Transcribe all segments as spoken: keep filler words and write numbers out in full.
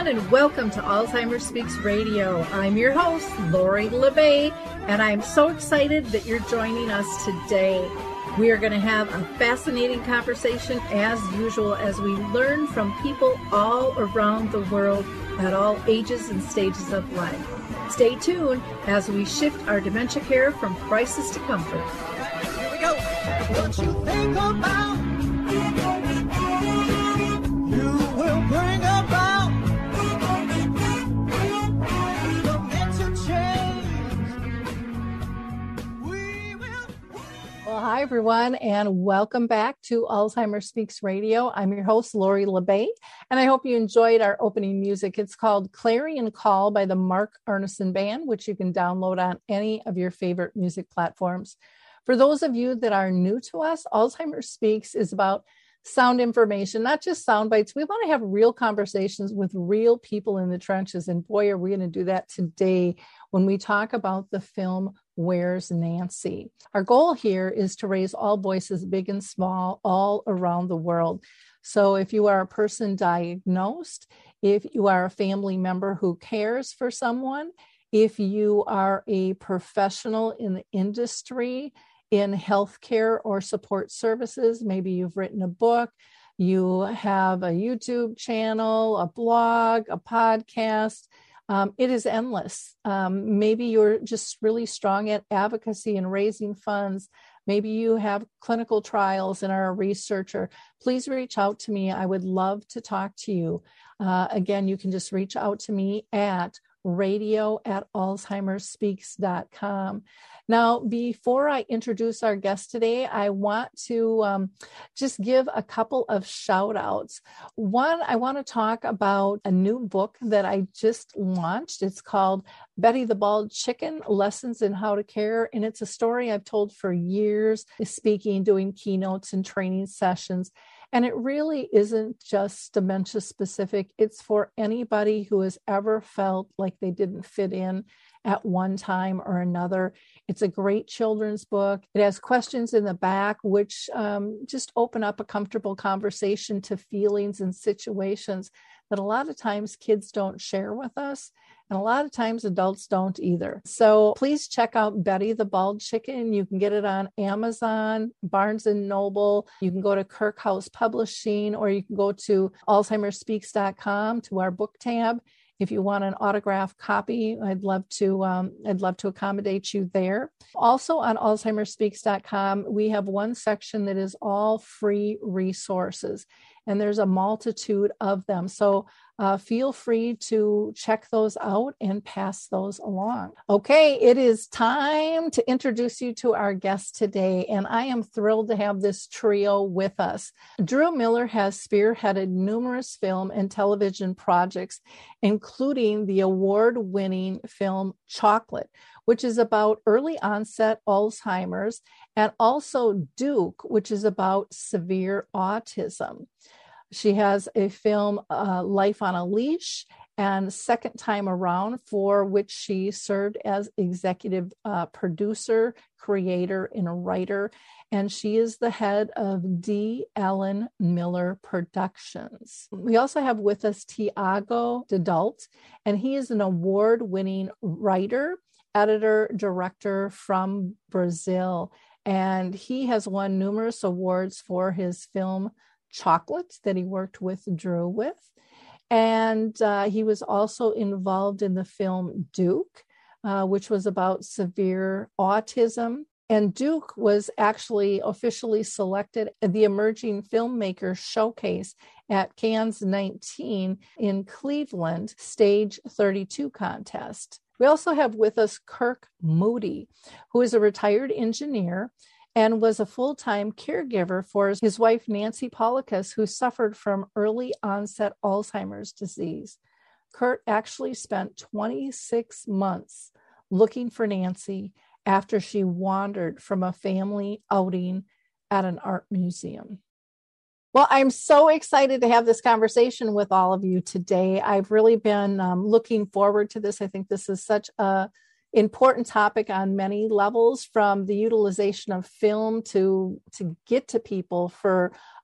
everyone, and welcome to Alzheimer's Speaks Radio. I'm your host, Lori LeBay, and I'm so excited that you're joining us today. We are going to have a fascinating conversation as usual as we learn from people all around the world at all ages and stages of life. Stay tuned as we shift our dementia care from crisis to comfort. Here we go. What you think about, you will bring about dementia change. We will. Well, hi, everyone, and welcome back to Alzheimer's Speaks Radio. I'm your host, Lori LeBay, and I hope you enjoyed our opening music. It's called Clarion Call by the Mark Arneson Band, which you can download on any of your favorite music platforms. For those of you that are new to us, Alzheimer's Speaks is about sound information, not just sound bites. We want to have real conversations with real people in the trenches. And boy, are we going to do that today when we talk about the film Where's Nancy? Our goal here is to raise all voices, big and small, all around the world. So if you are a person diagnosed, if you are a family member who cares for someone, if you are a professional in the industry, in healthcare or support services, maybe you've written a book, you have a YouTube channel, a blog, a podcast. Um, it is endless. Um, maybe you're just really strong at advocacy and raising funds. Maybe you have clinical trials and are a researcher. Please reach out to me. I would love to talk to you. Uh, again, you can just reach out to me at radio at alzheimerspeaks dot com. Now, before I introduce our guest today, I want to um, just give a couple of shout outs. One, I want to talk about a new book that I just launched. It's called Betty the Bald Chicken, Lessons in How to Care. And it's a story I've told for years, speaking, doing keynotes and training sessions. And it really isn't just dementia specific. It's for anybody who has ever felt like they didn't fit in at one time or another. It's a great children's book. It has questions in the back, which um, just open up a comfortable conversation to feelings and situations that a lot of times kids don't share with us. And a lot of times adults don't either. So please check out Betty the Bald Chicken. You can get it on Amazon, Barnes and Noble. You can go to Kirk House Publishing, or you can go to alzheimerspeaks dot com to our book tab. If you want an autographed copy, I'd love to um, I'd love to accommodate you there. Also on alzheimerspeaks dot com, we have one section that is all free resources, and there's a multitude of them. So uh, feel free to check those out and pass those along. Okay, it is time to introduce you to our guest today, and I am thrilled to have this trio with us. Drew Miller has spearheaded numerous film and television projects, including the award-winning film Chocolate, which is about early onset Alzheimer's, and also Duke, which is about severe autism. She has a film, uh, Life on a Leash, and Second Time Around, for which she served as executive uh, producer, creator, and a writer. And she is the head of D. Ellen Miller Productions. We also have with us Tiago Dadult, and he is an award-winning writer, editor, director from Brazil. And he has won numerous awards for his film Chocolate that he worked with Drew with. And uh, he was also involved in the film Duke, uh, which was about severe autism. And Duke was actually officially selected at the Emerging Filmmakers Showcase at Cannes nineteen in Cleveland, Stage thirty-two contest. We also have with us Kirk Moody, who is a retired engineer and was a full-time caregiver for his wife, Nancy Paulikas, who suffered from early onset Alzheimer's disease. Kurt actually spent twenty-six months looking for Nancy after she wandered from a family outing at an art museum. Well, I'm so excited to have this conversation with all of you today. I've really been um, looking forward to this. I think this is such a important topic on many levels, from the utilization of film to, to get to people for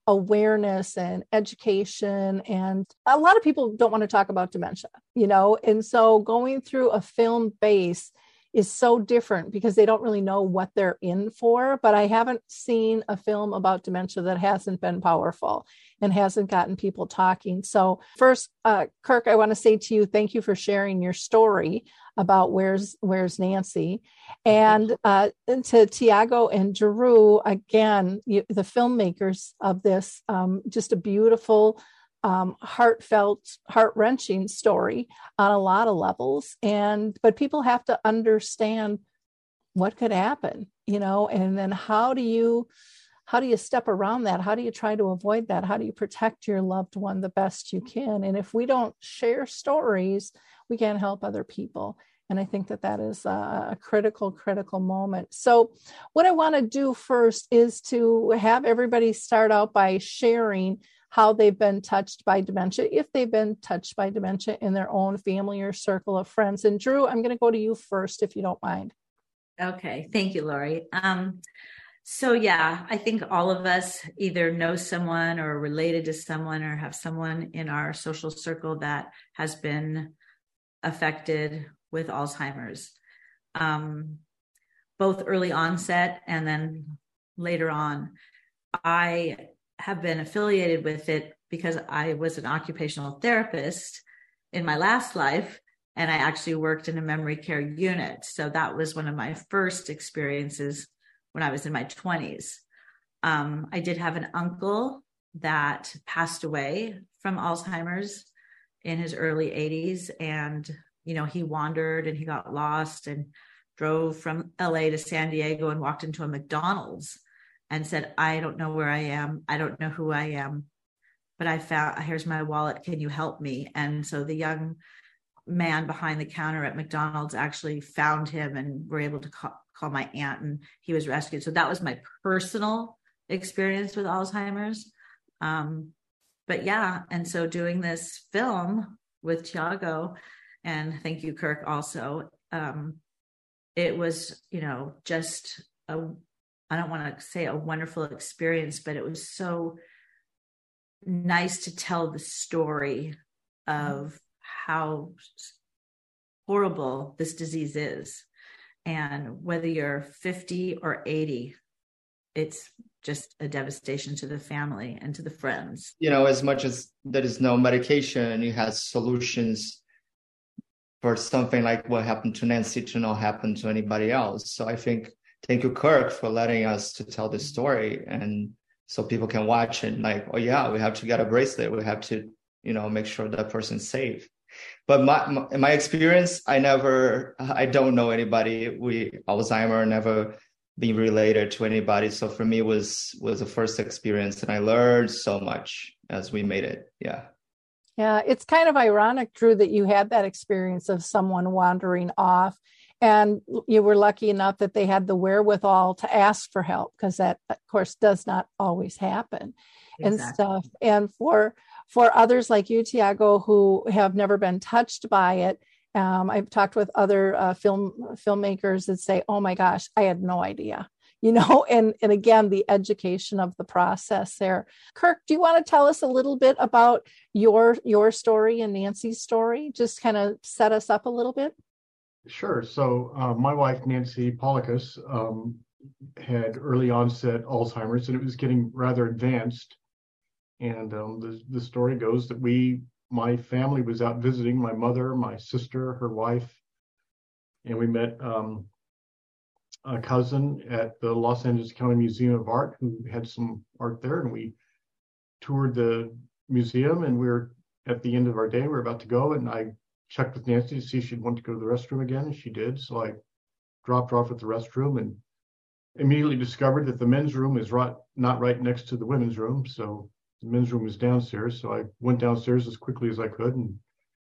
awareness and education. And a lot of people don't want to talk about dementia, you know, and so going through a film base is so different because they don't really know what they're in for. But I haven't seen a film about dementia that hasn't been powerful and hasn't gotten people talking. So first, uh, Kirk, I want to say to you, thank you for sharing your story about Where's Where's Nancy, and uh, to Tiago and Drew, again, you, the filmmakers of this, um, just a beautiful, um, heartfelt, heart-wrenching story on a lot of levels. And but people have to understand what could happen, you know, and then how do you how do you step around that? How do you try to avoid that? How do you protect your loved one the best you can? And if we don't share stories, we can't help other people. And I think that that is a, a critical, critical moment. So what I want to do first is to have everybody start out by sharing how they've been touched by dementia, if they've been touched by dementia in their own family or circle of friends. And Drew, I'm going to go to you first, if you don't mind. Okay. Thank you, Lori. Um, So yeah, I think all of us either know someone or related to someone or have someone in our social circle that has been affected with Alzheimer's, um, both early onset and then later on. I have been affiliated with it because I was an occupational therapist in my last life, and I actually worked in a memory care unit. So that was one of my first experiences when I was in my twenties. Um, I did have an uncle that passed away from Alzheimer's in his early eighties. And, you know, he wandered and he got lost and drove from L A to San Diego and walked into a McDonald's and said, I don't know where I am. I don't know who I am, but I found, here's my wallet. Can you help me? And so the young man behind the counter at McDonald's actually found him and were able to call, call my aunt, and he was rescued. So that was my personal experience with Alzheimer's. Um, but yeah, and so doing this film with Tiago, and thank you, Kirk, also, um, it was, you know, just a, I don't want to say a wonderful experience, but it was so nice to tell the story of how horrible this disease is. And whether you're fifty or eighty, it's just a devastation to the family and to the friends. You know, as much as there is no medication, you have solutions for something like what happened to Nancy to not happen to anybody else. So I think, thank you, Kirk, for letting us to tell this story. And so people can watch it like, oh yeah, we have to get a bracelet. We have to, you know, make sure that person's safe. But my, my, in my experience, I never, I don't know anybody. We, Alzheimer, never been related to anybody. So for me, it was, was the first experience, and I learned so much as we made it. Yeah. Yeah. It's kind of ironic, Drew, that you had that experience of someone wandering off, and you were lucky enough that they had the wherewithal to ask for help, because that, of course, does not always happen. Exactly. And stuff. And for, For others like you, Tiago, who have never been touched by it, um, I've talked with other uh, film filmmakers that say, oh my gosh, I had no idea, you know, and, and again, the education of the process there. Kirk, do you want to tell us a little bit about your, your story and Nancy's story? Just kind of set us up a little bit. Sure. So uh, my wife, Nancy Polikas, um, had early onset Alzheimer's, and it was getting rather advanced. And um, the, the story goes that we, my family was out visiting my mother, my sister, her wife, and we met um, a cousin at the Los Angeles County Museum of Art who had some art there. And we toured the museum, and we were at the end of our day, we were about to go. And I checked with Nancy to see if she'd want to go to the restroom again. And she did. So I dropped her off at the restroom and immediately discovered that the men's room is right, not right next to the women's room. So the men's room was downstairs, so I went downstairs as quickly as I could. And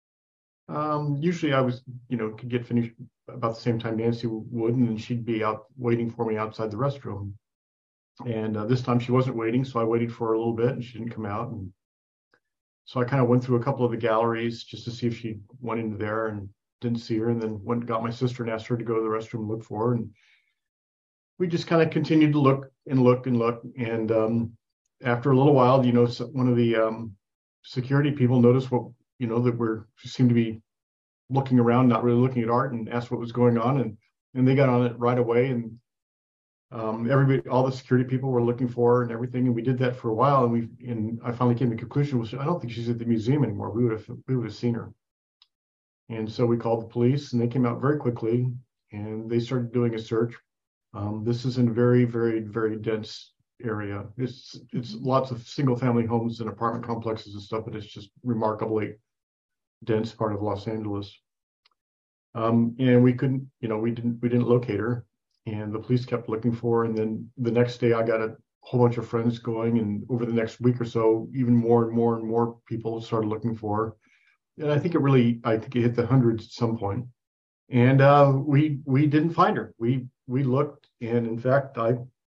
um, usually I was, you know, could get finished about the same time Nancy would, and then she'd be out waiting for me outside the restroom. And uh, this time she wasn't waiting, so I waited for her a little bit, and she didn't come out. And so I kind of went through a couple of the galleries just to see if she went into there, and didn't see her. And then went and got my sister and asked her to go to the restroom and look for her. And we just kind of continued to look and look and look. And um, after a little while, you know, so one of the um, security people noticed what, you know, that we're seemed to be looking around, not really looking at art, and asked what was going on, and and they got on it right away, and um, everybody, all the security people were looking for her and everything, and we did that for a while, and we and I finally came to the conclusion was I don't think she's at the museum anymore. We would have we would have seen her, and so we called the police, and they came out very quickly, and they started doing a search. Um, this is in a very very very dense area. It's it's lots of single family homes and apartment complexes and stuff, but it's just remarkably dense part of Los Angeles. Um, and we couldn't, you know, we didn't we didn't locate her, and the police kept looking for her. And then the next day, I got a whole bunch of friends going, and over the next week or so, even more and more and more people started looking for her. And I think it really, I think it hit the hundreds at some point. And uh, we we didn't find her. We we looked, and in fact, I,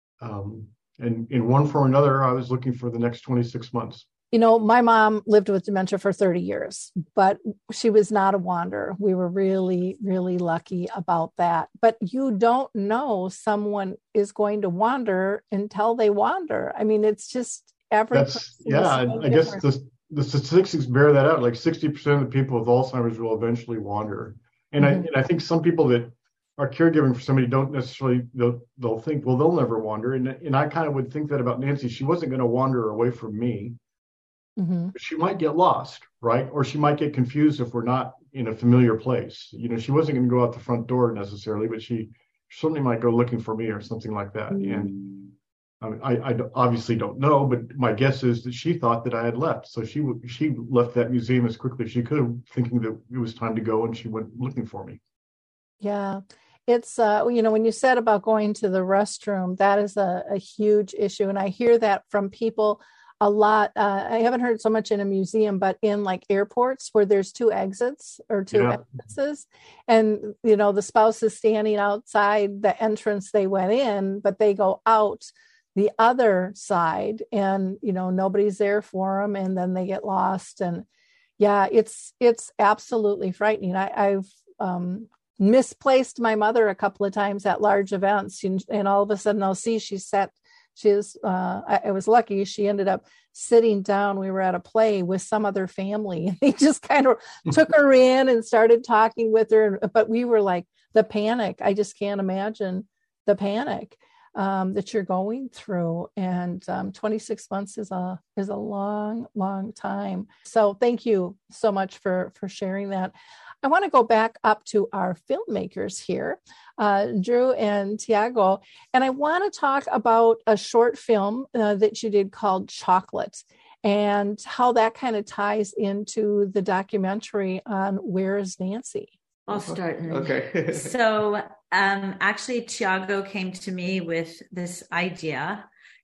um, and in one form or another, I was looking for the next twenty-six months. You know, my mom lived with dementia for thirty years, but she was not a wanderer. We were really, really lucky about that. But you don't know someone is going to wander until they wander. I mean, it's just every That's, yeah, so I guess the, the statistics bear that out. Like sixty percent of the people with Alzheimer's will eventually wander. And, mm-hmm. I, and I think some people that are caregiving for somebody don't necessarily, they'll, they'll think, well, they'll never wander. And, and I kind of would think that about Nancy. She wasn't going to wander away from me. Mm-hmm. She might get lost, right? Or she might get confused if we're not in a familiar place. You know, she wasn't going to go out the front door necessarily, but she certainly might go looking for me or something like that. Mm-hmm. And I, mean, I, I obviously don't know, but my guess is that she thought that I had left. So she she left that museum as quickly as she could, thinking that it was time to go, and she went looking for me. Yeah. It's, uh, you know, when you said about going to the restroom, that is a, a huge issue. And I hear that from people a lot. Uh, I haven't heard so much in a museum, but in like airports where there's two exits or two yeah. entrances, and you know the spouse is standing outside the entrance they went in, but they go out the other side, and you know nobody's there for them, and then they get lost. And yeah, it's it's absolutely frightening. I, I've um, misplaced my mother a couple of times at large events, and, and all of a sudden I'll see she's sat. She is, uh, I, I was lucky. She ended up sitting down. We were at a play with some other family, and they just kind of took her in and started talking with her. But we were like, the panic. I just can't imagine the panic um, that you're going through. And um, twenty-six months is a is a long, long time. So thank you so much for for sharing that. I want to go back up to our filmmakers here, uh, Drew and Tiago, and I want to talk about a short film uh, that you did called Chocolate, and how that kind of ties into the documentary on Where is Nancy? I'll start. Okay. So um, actually, Tiago came to me with this idea.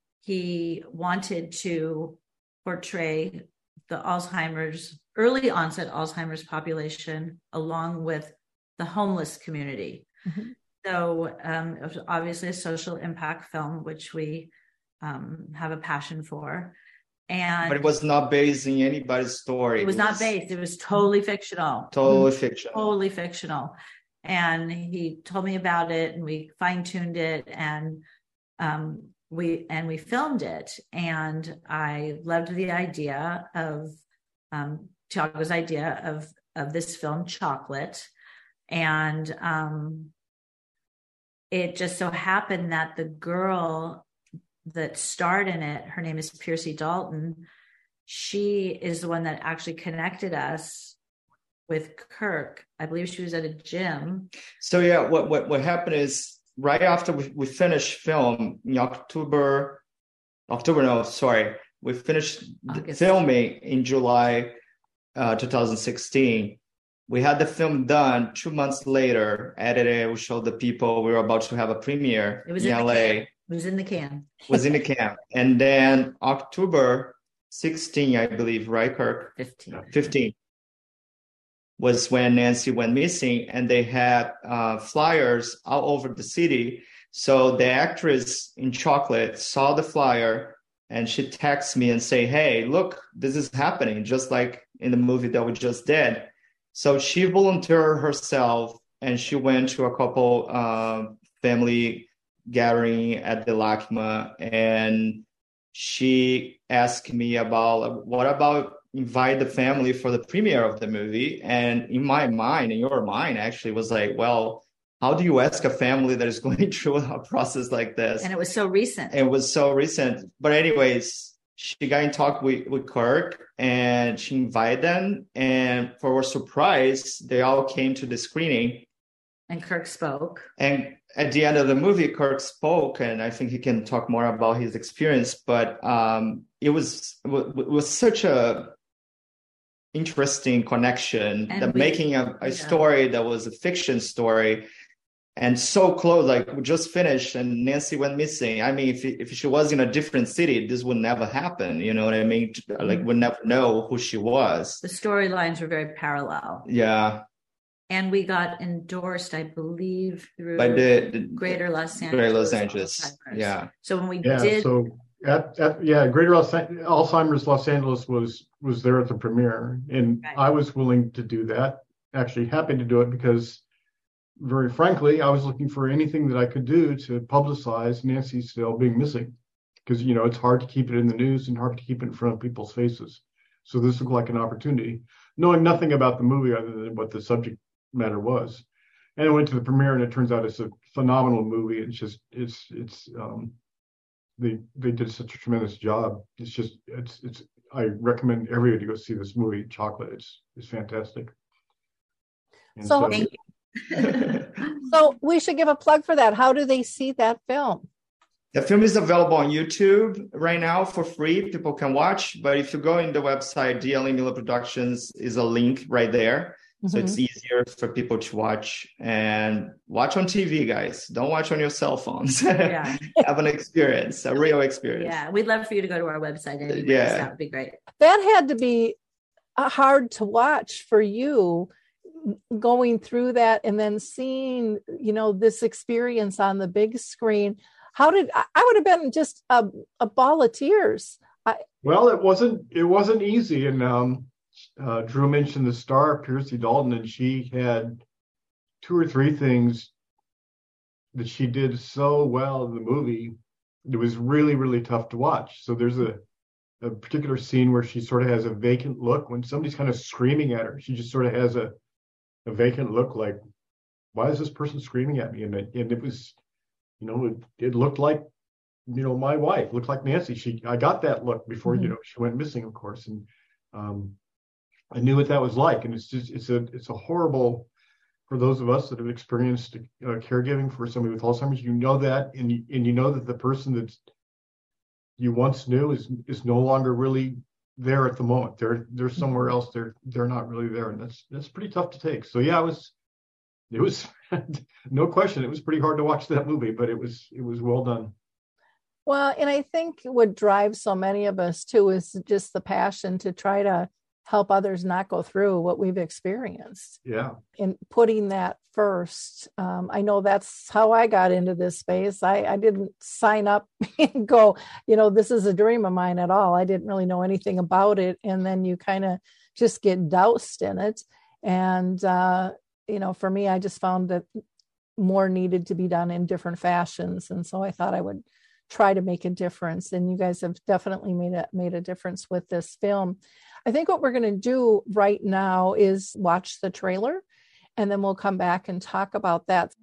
He wanted to portray the Alzheimer's, early onset Alzheimer's population, along with the homeless community. Mm-hmm. So um, it was obviously a social impact film, which we um, have a passion for. And but it was not based in anybody's story. It was, it was not based. It was totally fictional. Totally mm-hmm. fictional. Totally fictional. And he told me about it, and we fine-tuned it, and um, we and we filmed it. And I loved the idea of um, Tiago's idea of of this film, Chocolate. And um, it just so happened that the girl that starred in it, her name is Piercy Dalton. She is the one that actually connected us with Kirk. I believe she was at a gym. So yeah, what what, what happened is right after we, we finished film in October, October, no, sorry. We finished August. filming in July uh, two thousand sixteen. We had the film done two months later, edited, we showed the people, we were about to have a premiere it was in, in L A. It was in the can. was in the can. And then October sixteenth, I believe, right, Kirk? fifteen. fifteen was when Nancy went missing, and they had uh, flyers all over the city. So the actress in Chocolate saw the flyer, and she texts me and say, hey, look, this is happening, just like in the movie that we just did. So she volunteered herself, and she went to a couple uh, family gathering at the LACMA, and she asked me about what about invite the family for the premiere of the movie. And in my mind, in your mind, actually was like, well, how do you ask a family that is going through a process like this? And it was so recent. It was so recent. But anyways, she got in talk with, with Kirk and she invited them. And for our surprise, they all came to the screening. And Kirk spoke. And at the end of the movie, Kirk spoke, and I think he can talk more about his experience. But um, it was it was such a interesting connection, And that we- making a, a yeah. story that was a fiction story, and so close. Like we just finished, and Nancy went missing. I mean, if if she was in a different city, this would never happen. You know what I mean? Like we'd never know who she was. The storylines were very parallel. Yeah, And we got endorsed, I believe, through by the, the Greater Los Angeles. Greater Los Angeles. Alzheimer's. Yeah. So when we Yeah, did, so at, at yeah, Greater Los, Alzheimer's Los Angeles was was there at the premiere, and Right. I was willing to do that. Actually, happy to do it because, very frankly, I was looking for anything that I could do to publicize Nancy Still being missing, because you know it's hard to keep it in the news and hard to keep it in front of people's faces. So this looked like an opportunity, knowing nothing about the movie other than what the subject matter was. And I went to the premiere, and it turns out it's a phenomenal movie. It's just it's it's um they they did such a tremendous job. It's just it's it's I recommend everybody to go see this movie, Chocolate. It's it's fantastic. And So- thank you. So we should give a plug for that. How do they see that film? The film is available on YouTube right now for free. People can watch. But if you go in the website, D L E Miller Productions is a link right there. So Mhm. it's easier for people to watch, and watch on T V, guys. Don't watch on your cell phones. Yeah. Have an experience, a real experience. Yeah, we'd love for you to go to our website. Anyways. Yeah. That would be great. That had to be uh, hard to watch for you, going through that and then seeing, you know, this experience on the big screen. How did I I would have been just a, a ball of tears. Well, it wasn't it wasn't easy, and um, uh, Drew mentioned the star Piercy Dalton, and she had two or three things that she did so well in the movie. It was really really tough to watch. So there's a a particular scene where she sort of has a vacant look when somebody's kind of screaming at her. She just sort of has a a vacant look, like, why is this person screaming at me? And it, and it was, you know, it, it looked like, you know, my wife, looked like Nancy. She, I got that look before, Mhm. you know, she went missing, of course. And um, I knew what that was like. And it's just, it's a, it's a horrible, for those of us that have experienced uh, caregiving for somebody with Alzheimer's, you know that, and you, and you know that the person that you once knew is, is no longer really there at the moment. They're, they're somewhere else. They're, they're not really there. And that's, that's pretty tough to take. So yeah, it was, it was no question. It was pretty hard to watch that movie, but it was, it was well done. Well, and I think what drives so many of us too is just the passion to try to help others not go through what we've experienced, Yeah. and putting that first. Um, I know that's how I got into this space. I, I didn't sign up and go, you know, this is a dream of mine at all. I didn't really know anything about it. And then you kind of just get doused in it. And, uh, you know, for me, I just found that more needed to be done in different fashions. And so I thought I would try to make a difference. And you guys have definitely made a, made a difference with this film. I think what we're going to do right now is watch the trailer, and then we'll come back and talk about that.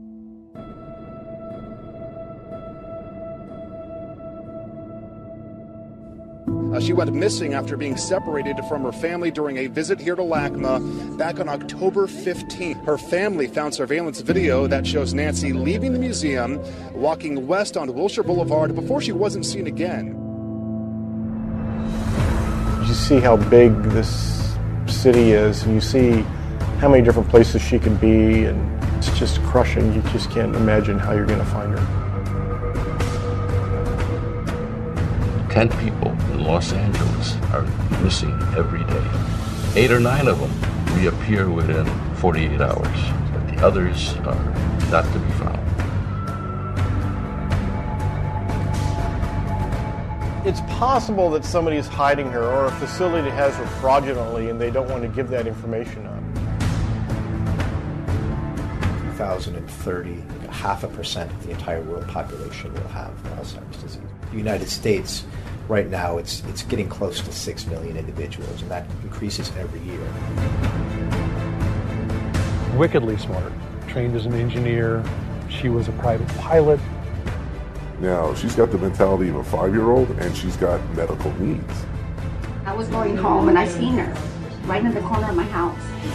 Uh, she went missing after being separated from her family during a visit here to LACMA back on October fifteenth. Her family found surveillance video that shows Nancy leaving the museum, walking west on Wilshire Boulevard before she wasn't seen again. You see how big this city is, and you see how many different places she can be, and it's just crushing. You just can't imagine how you're going to find her. Ten people in Los Angeles are missing every day. Eight or nine of them reappear within forty-eight hours, but the others are not to be found. It's possible that somebody is hiding her, or a facility has her fraudulently and they don't want to give that information up. thousand thirty, half a percent of the entire world population will have Alzheimer's disease. The United States, right now, it's it's getting close to six million individuals, and that increases every year. Wickedly smart, trained as an engineer. She was a private pilot. Now, she's got the mentality of a five-year-old, and she's got medical needs. I was going home, and I seen her right in the corner of my house.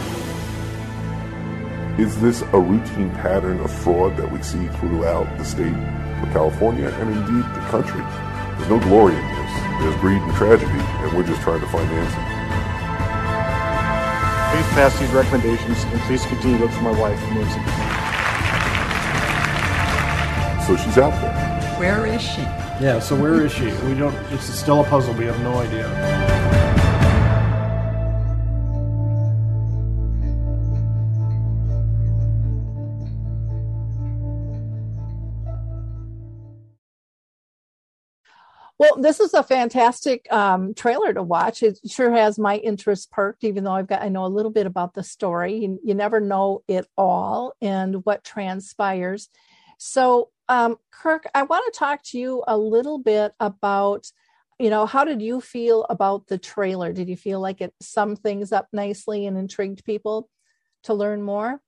Is this a routine pattern of fraud that we see throughout the state of California and indeed the country? There's no glory in this. There's greed and tragedy, and we're just trying to find answers. Please pass these recommendations, and please continue to look for my wife, Nancy. So she's out there. Where is she? Yeah, so where is she? We don't, it's still a puzzle. We have no idea. Well, this is a fantastic um, trailer to watch. It sure has my interest perked, even though I've got, I know a little bit about the story. You, you never know it all and what transpires. So, um, Kirk, I want to talk to you a little bit about, you know, how did you feel about the trailer? Did you feel like it summed things up nicely and intrigued people to learn more?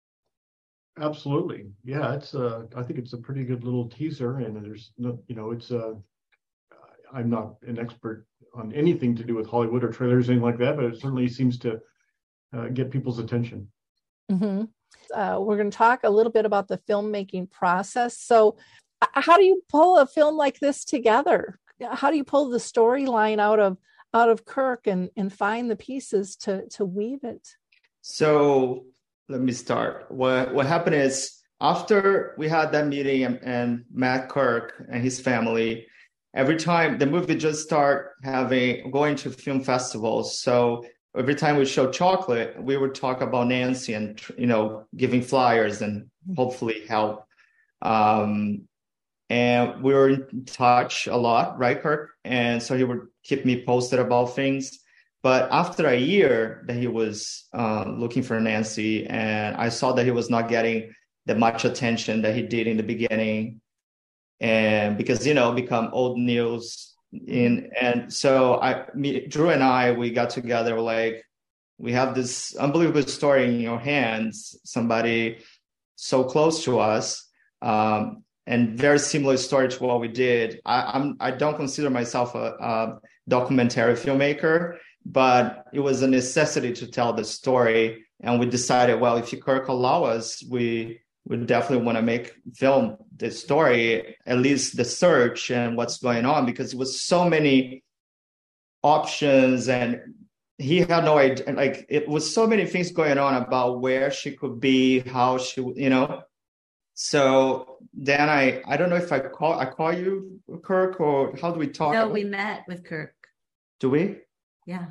Absolutely. Yeah, it's uh, I think it's a pretty good little teaser, and there's no, you know, it's uh, I'm not an expert on anything to do with Hollywood or trailers, anything like that, but it certainly seems to uh, get people's attention. Mm-hmm. Uh, we're going to talk a little bit about the filmmaking process. So how do you pull a film like this together? How do you pull the storyline out of out of Kirk and, and find the pieces to, to weave it? So let me start. What what happened is, after we had that meeting and, and Matt Kirk and his family, every time the movie just start having going to film festivals. So every time we show Chocolate, we would talk about Nancy and, you know, giving flyers and hopefully help. Um, and we were in touch a lot, right, Kirk? And so he would keep me posted about things. But after a year that he was uh, looking for Nancy, and I saw that he was not getting the much attention that he did in the beginning, and because, you know, become old news. In and so I, me, Drew and I, we got together. Like, we have this unbelievable story in your hands. Somebody so close to us, um, and very similar story to what we did. I, I'm I don't consider myself a, a documentary filmmaker, but it was a necessity to tell the story. And we decided, well, if Kirk allow us, we we definitely want to make film the story, at least the search and what's going on, because it was so many options and he had no idea. Like, it was so many things going on about where she could be, how she, you know. So then I, I don't know if I call, I call you Kirk, or how do we talk? No, we met with Kirk. Do we? Yeah.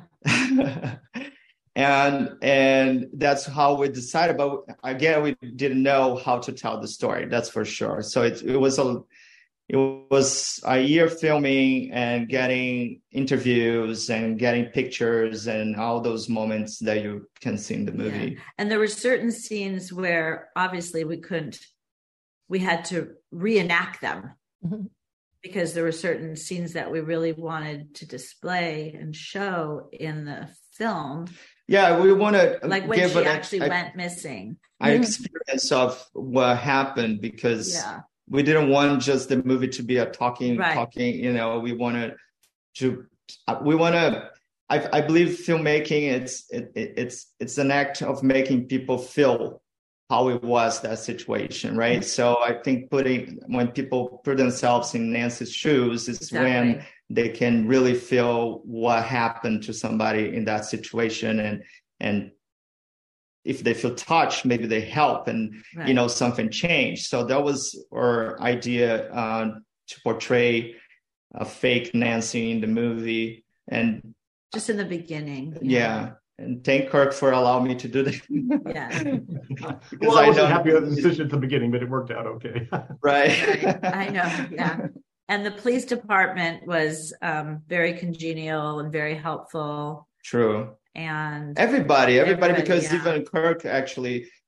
And and that's how we decided. But again, we didn't know how to tell the story. That's for sure. So it it was a it was a year filming and getting interviews and getting pictures and all those moments that you can see in the movie. Yeah. And there were certain scenes where obviously we couldn't. We had to reenact them. Mm-hmm. Because there were certain scenes that we really wanted to display and show in the film. Yeah, we want to like when give she an, actually a, went missing. Our experience of what happened, because yeah. we didn't want just the movie to be a talking, right. talking. You know, we wanted to. We want to. I, I believe filmmaking. It's it, it's it's an act of making people feel how it was, that situation, right? So I think putting when people put themselves in Nancy's shoes is exactly. when they can really feel what happened to somebody in that situation, and and if they feel touched, maybe they help, and right. you know, something changed. So that was our idea, uh, to portray a fake Nancy in the movie, and just in the beginning. Yeah. yeah. And thank Kirk for allowing me to do that. Yeah. Well, I wasn't happy with the decision at the beginning, but it worked out okay. Right. right. I know. Yeah. And the police department was um, very congenial and very helpful. True. And everybody, everybody, everybody because yeah. even Kirk actually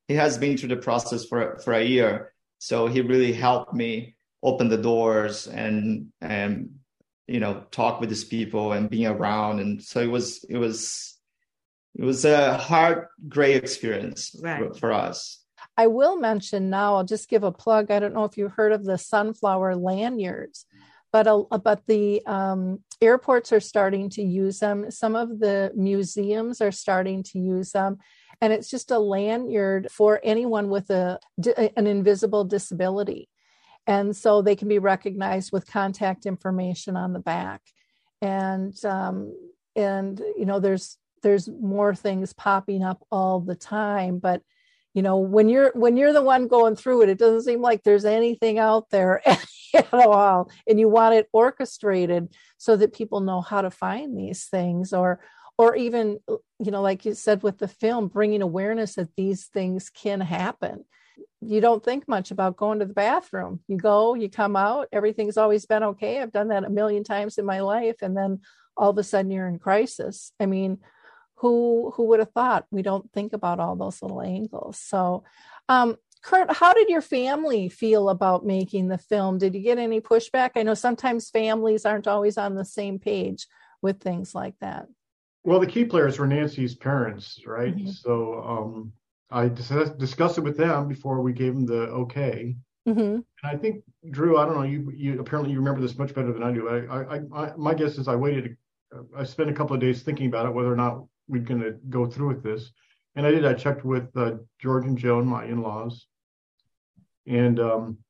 he has been through the process for for a year, so he really helped me open the doors and and you know talk with these people and being around, and so it was it was it was a hard, great experience right. for, for us. I will mention now, I'll just give a plug. I don't know if you heard of the sunflower lanyards, but uh, but the um, airports are starting to use them. Some of the museums are starting to use them. And it's just a lanyard for anyone with a an invisible disability. And so they can be recognized with contact information on the back. And, um, and you know, there's there's more things popping up all the time. But, you know, when you're when you're the one going through it, it doesn't seem like there's anything out there at all. And you want it orchestrated so that people know how to find these things, or or even, you know, like you said with the film, bringing awareness that these things can happen. You don't think much about going to the bathroom. You go, you come out, everything's always been okay. I've done that a million times in my life. And then all of a sudden you're in crisis. I mean, who who would have thought? We don't think about all those little angles. So, um, Kurt, how did your family feel about making the film? Did you get any pushback? I know sometimes families aren't always on the same page with things like that. Well, the key players were Nancy's parents, right? Mm-hmm. So um, I dis- discussed it with them before we gave them the okay. Mm-hmm. And I think, Drew, I don't know, you you apparently you remember this much better than I do. I, I, I my guess is I waited, I spent a couple of days thinking about it, whether or not we're going to go through with this. And I did. I checked with uh, George and Joan, my in-laws, and um,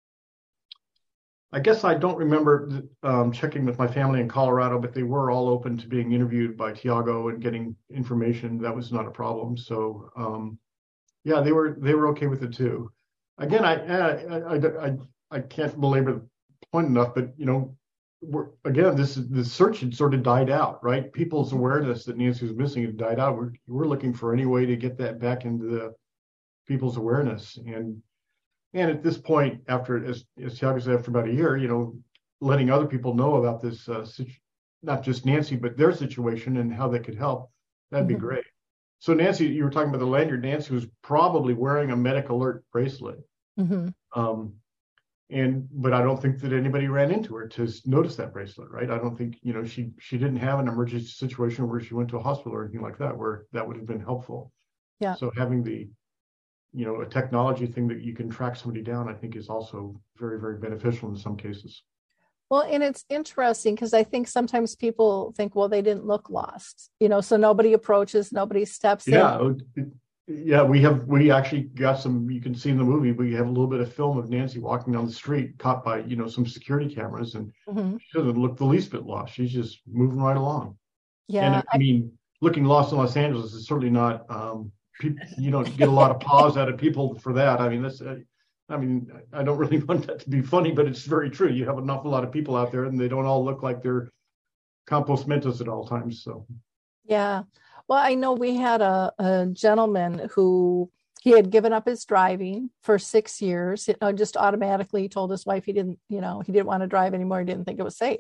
I guess I don't remember um, checking with my family in Colorado, but they were all open to being interviewed by Tiago and getting information. That was not a problem. So, um, yeah, they were they were okay with it too. Again, I I I, I, I can't belabor the point enough, but you know, we're, again, this the search had sort of died out, right? People's awareness that Nancy was missing had died out. We're we're looking for any way to get that back into the people's awareness. And And at this point, after, as, as Tiago said, after about a year, you know, letting other people know about this, uh, situ- not just Nancy, but their situation and how they could help, that'd mm-hmm. be great. So Nancy, you were talking about the lanyard. Nancy was probably wearing a medic alert bracelet. Mm-hmm. Um, and, but I don't think that anybody ran into her to notice that bracelet, right? I don't think, you know, she, she didn't have an emergency situation where she went to a hospital or anything like that, where that would have been helpful. Yeah. So having the, you know, a technology thing that you can track somebody down, I think is also very, very beneficial in some cases. Well, and it's interesting because I think sometimes people think, well, they didn't look lost, you know, so nobody approaches, nobody steps yeah, in. It, yeah, we have, we actually got some, you can see in the movie, we have a little bit of film of Nancy walking down the street caught by, you know, some security cameras, and mm-hmm. she doesn't look the least bit lost. She's just moving right along. Yeah. And I, I mean, looking lost in Los Angeles is certainly not, um, people, you don't get a lot of pause out of people for that. I mean, that's, uh, I mean, I don't really want that to be funny, but it's very true. You have an awful lot of people out there, and they don't all look like they're compos mentis at all times. So, yeah. Well, I know we had a, a gentleman who he had given up his driving for six years. It, uh, just automatically told his wife he didn't, you know, he didn't want to drive anymore. He didn't think it was safe,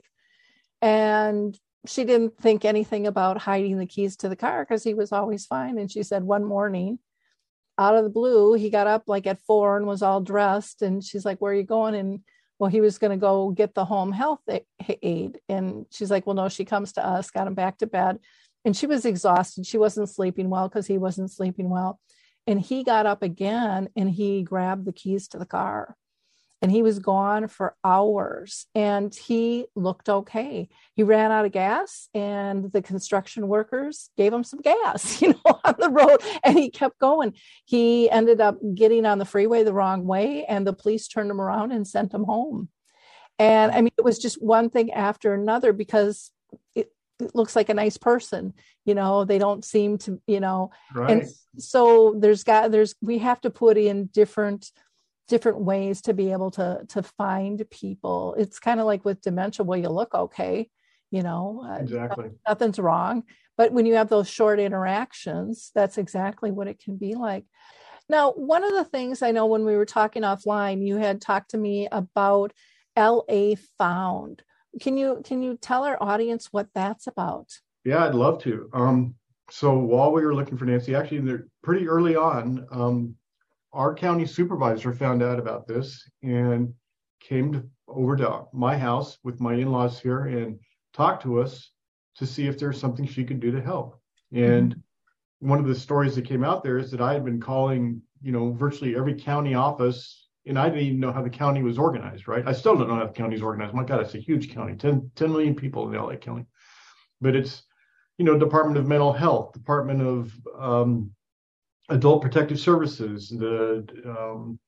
and she didn't think anything about hiding the keys to the car because he was always fine. And she said one morning, out of the blue, he got up like at four and was all dressed. And she's like, where are you going? And well, he was going to go get the home health aid. And she's like, well, no, she comes to us, got him back to bed. And she was exhausted. She wasn't sleeping well because he wasn't sleeping well. And he got up again and he grabbed the keys to the car. And he was gone for hours, and he looked okay. He ran out of gas, and the construction workers gave him some gas, you know, on the road, and he kept going. He ended up getting on the freeway the wrong way, and the police turned him around and sent him home. And I mean, it was just one thing after another, because it, it looks like a nice person, you know, they don't seem to, you know, right. And so there's got, there's, we have to put in different different ways to be able to to find people. It's kind of like with dementia, well, you look okay, you know, exactly. uh, nothing's wrong. But when you have those short interactions, that's exactly what it can be like. Now, one of the things I know when we were talking offline, you had talked to me about L A Found. Can you can you tell our audience what that's about? Yeah, I'd love to. Um, so while we were looking for Nancy, actually, they're pretty early on, um, our county supervisor found out about this and came to, over to my house with my in-laws here and talked to us to see if there's something she could do to help. And mm-hmm. one of the stories that came out there is that I had been calling, you know, virtually every county office, and I didn't even know how the county was organized, right? I still don't know how the county is organized. My God, it's a huge county, ten, ten million people in L A County. But it's, you know, Department of Mental Health, Department of um, Adult Protective Services, the um,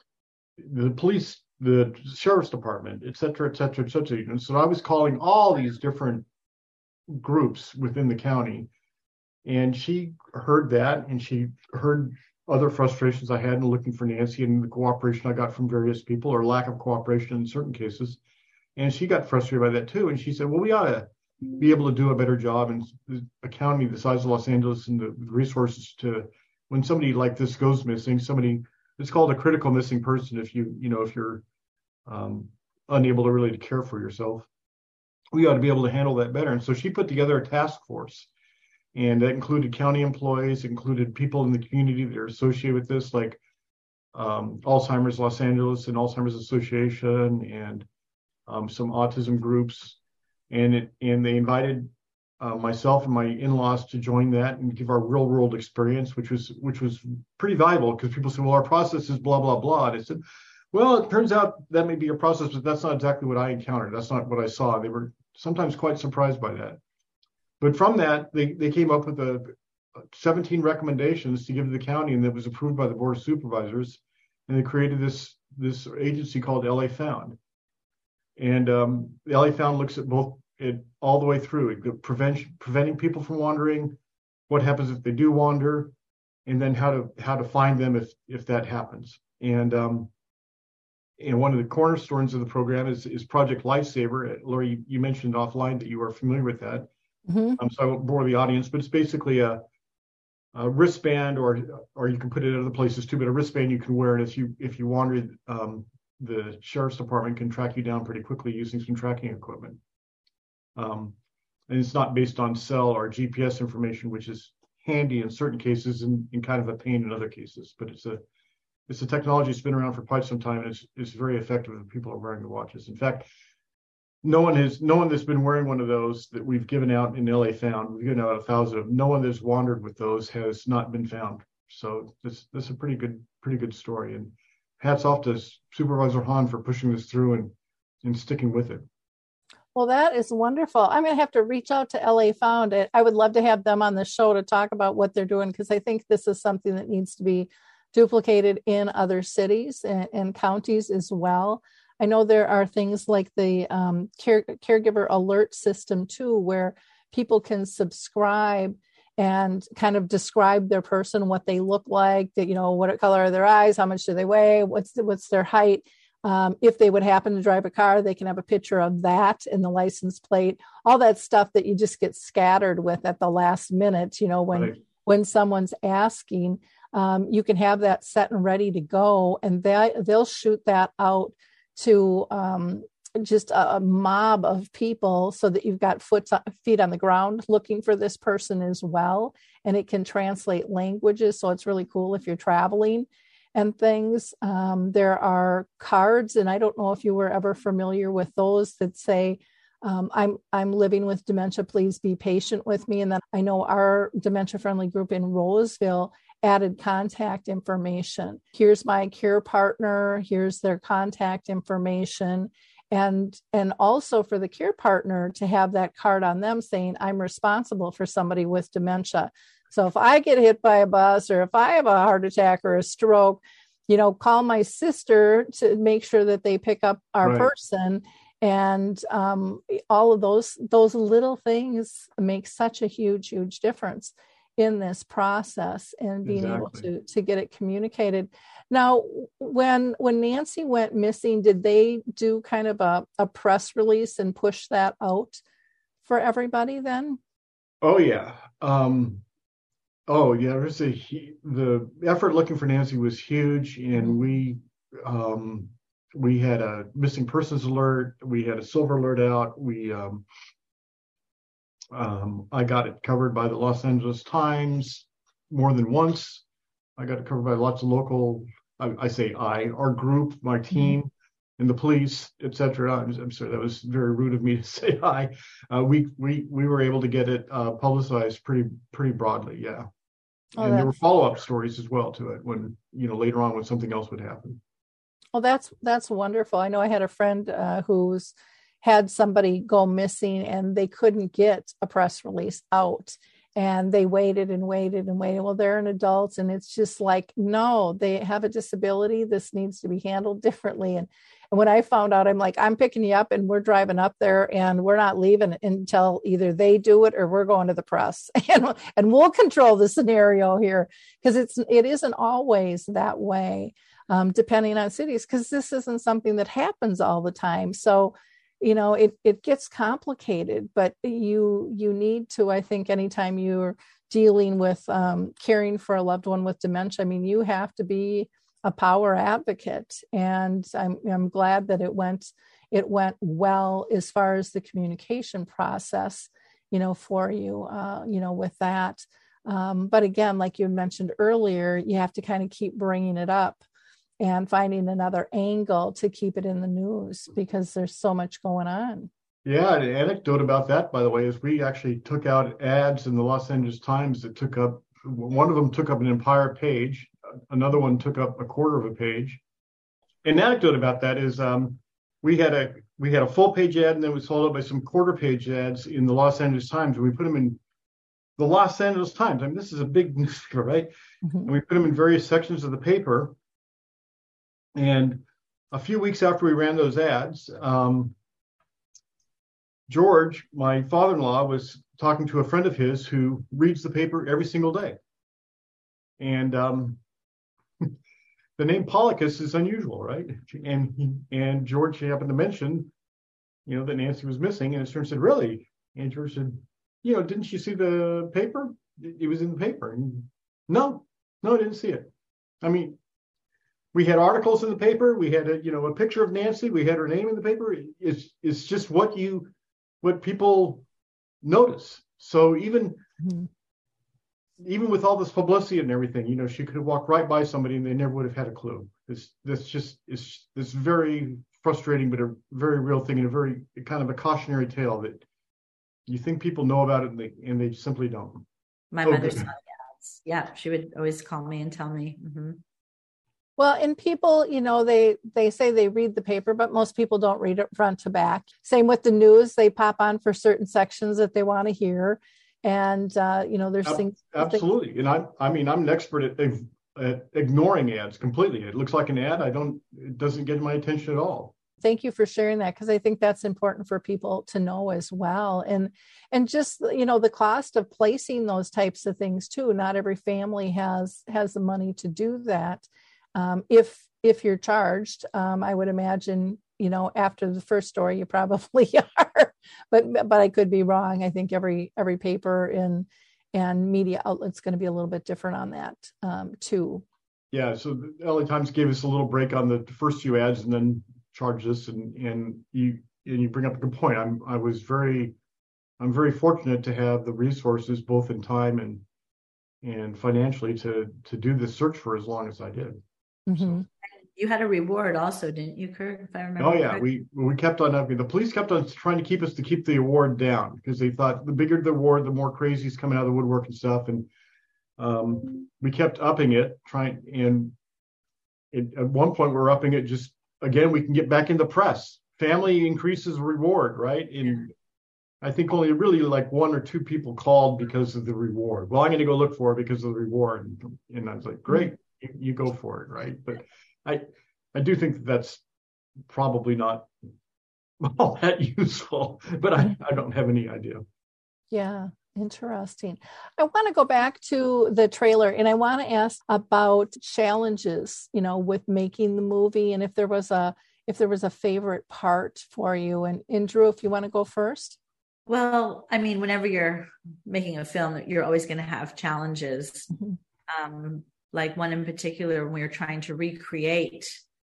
the police, the sheriff's department, et cetera, et cetera, et cetera. And so I was calling all these different groups within the county, and she heard that, and she heard other frustrations I had in looking for Nancy and the cooperation I got from various people, or lack of cooperation in certain cases. And she got frustrated by that too. And she said, well, we ought to be able to do a better job in a county the size of Los Angeles and the resources to, when somebody like this goes missing, somebody, it's called a critical missing person if you, you know, if you're um, unable to really to care for yourself, we ought to be able to handle that better. And so she put together a task force, and that included county employees, included people in the community that are associated with this, like um, Alzheimer's Los Angeles and Alzheimer's Association, and um, some autism groups. And it, and they invited uh, myself and my in-laws to join that and give our real-world experience, which was which was pretty valuable, because people said, well, our process is blah, blah, blah. And I said, well, it turns out that may be a process, but that's not exactly what I encountered. That's not what I saw. They were sometimes quite surprised by that. But from that, they, they came up with a seventeen recommendations to give to the county, and that was approved by the Board of Supervisors. And they created this, this agency called L A Found. And um, L A Found looks at both, it all the way through, it prevention, preventing people from wandering, what happens if they do wander, and then how to how to find them if if that happens. And um, and one of the cornerstones of the program is is Project Lifesaver. Lori, you mentioned offline that you are familiar with that. Mm-hmm. Um, so I won't bore the audience, but it's basically a, a wristband, or or you can put it at other places too. But a wristband you can wear, and if you if you wander, um, the sheriff's department can track you down pretty quickly using some tracking equipment. Um, and it's not based on cell or G P S information, which is handy in certain cases and, and kind of a pain in other cases. But it's a it's a technology that's been around for quite some time, and it's it's very effective if people are wearing the watches. In fact, no one has no one that's been wearing one of those that we've given out in L A Found. We've given out a thousand of them. No one that's wandered with those has not been found. So this this is a pretty good pretty good story. And hats off to Supervisor Hahn for pushing this through and and sticking with it. Well, that is wonderful. I'm going to have to reach out to L A Found. I would love to have them on the show to talk about what they're doing, because I think this is something that needs to be duplicated in other cities and, and counties as well. I know there are things like the um, care, caregiver alert system too, where people can subscribe and kind of describe their person, what they look like, that, you know, what color are their eyes, how much do they weigh, what's what's their height. Um, if they would happen to drive a car, they can have a picture of that in the license plate, all that stuff that you just get scattered with at the last minute, you know, when, right. when someone's asking, um, you can have that set and ready to go, and they, they'll shoot that out to um, just a, a mob of people, so that you've got foot, feet on the ground looking for this person as well. And it can translate languages. So it's really cool if you're traveling and things. Um, there are cards, and I don't know if you were ever familiar with those, that say, um, I'm I'm living with dementia, please be patient with me. And then I know our dementia-friendly group in Roseville added contact information. Here's my care partner, here's their contact information. And, and also for the care partner to have that card on them saying, I'm responsible for somebody with dementia. So if I get hit by a bus, or if I have a heart attack or a stroke, you know, call my sister to make sure that they pick up our right. person. And um, all of those, those little things make such a huge, huge difference in this process, and being exactly. able to, to get it communicated. Now, when, when Nancy went missing, did they do kind of a, a press release and push that out for everybody then? Oh, yeah. Um, Oh yeah, there's a the effort looking for Nancy was huge, and we um, we had a missing persons alert, we had a silver alert out. We um, um, I got it covered by the Los Angeles Times more than once. I got it covered by lots of local I, I say I, our group, my team, and the police, et cetera. I'm, I'm sorry, that was very rude of me to say I. Uh, we we we were able to get it uh, publicized pretty pretty broadly, yeah. Oh, and there were follow-up stories as well to it when, you know, later on when something else would happen. Well, that's that's wonderful. I know I had a friend uh, who's had somebody go missing and they couldn't get a press release out. And they waited and waited and waited. Well, they're an adult, and it's just like, no, they have a disability. This needs to be handled differently. And, and when I found out, I'm like, I'm picking you up and we're driving up there and we're not leaving until either they do it or we're going to the press. and, and we'll control the scenario here, because it's it isn't always that way, um, depending on cities, because this isn't something that happens all the time. So you know, it, it gets complicated, but you you need to, I think, anytime you're dealing with um, caring for a loved one with dementia, I mean, you have to be a power advocate. And I'm I'm glad that it went it went well as far as the communication process, you know, for you, uh, you know, with that. Um, but again, like you mentioned earlier, you have to kind of keep bringing it up and finding another angle to keep it in the news, because there's so much going on. Yeah, an anecdote about that, by the way, is we actually took out ads in the Los Angeles Times that took up, one of them took up an entire page, another one took up a quarter of a page. An anecdote about that is um, we had a we had a full page ad, and then it was followed by some quarter page ads in the Los Angeles Times, and we put them in the Los Angeles Times. I mean, this is a big newspaper, right? Mm-hmm. And we put them in various sections of the paper. And a few weeks after we ran those ads, um, George, my father-in-law, was talking to a friend of his who reads the paper every single day. And um, the name Policus is unusual, right? And he, and George happened to mention, you know, that Nancy was missing. And his friend said, really? And George said, you know, didn't you see the paper? It was in the paper. And no, no, I didn't see it. I mean, we had articles in the paper. We had a, you know, a picture of Nancy. We had her name in the paper. It's it's just what you, what people notice. So even mm-hmm. even with all this publicity and everything, you know, she could have walked right by somebody and they never would have had a clue. This this just is this very frustrating, but a very real thing, and a very kind of a cautionary tale that you think people know about it and they and they simply don't. My oh, mother saw ads. Yeah, she would always call me and tell me. Mm-hmm. Well, and people, you know, they they say they read the paper, but most people don't read it front to back. Same with the news. They pop on for certain sections that they want to hear. And, uh, you know, there's Ab- things. Absolutely. Things- and I I mean, I'm an expert at, at ignoring ads completely. It looks like an ad. I don't, it doesn't get my attention at all. Thank you for sharing that, because I think that's important for people to know as well. And and just, you know, the cost of placing those types of things too. Not every family has has the money to do that. Um, if if you're charged, um, I would imagine, you know, after the first story, you probably are, but but I could be wrong. I think every every paper and and media outlet's going to be a little bit different on that um, too. Yeah. So the L A Times gave us a little break on the first few ads and then charged us, and and you and you bring up a good point. I'm I was very I'm very fortunate to have the resources, both in time and and financially, to to do this search for as long as I did. Mm-hmm. So. You had a reward also, didn't you, Kirk? If I remember. Oh yeah, correctly. we we kept on upping. The police kept on trying to keep us to keep the award down, because they thought the bigger the award, the more crazies coming out of the woodwork and stuff. And um, we kept upping it, trying. And it, at one point, we we're upping it just again. We can get back in the press. Family increases reward, right? And I think only really like one or two people called because of the reward. Well, I'm going to go look for it because of the reward, and, and I was like, great. You, you go for it, right? But I I do think that that's probably not all that useful, but I, I don't have any idea. Yeah, interesting. I want to go back to the trailer, and I want to ask about challenges, you know, with making the movie, and if there was a if there was a favorite part for you. And, and Drew, if you want to go first. Well, I mean, whenever you're making a film, you're always going to have challenges. Mm-hmm. Um, like one in particular, when we were trying to recreate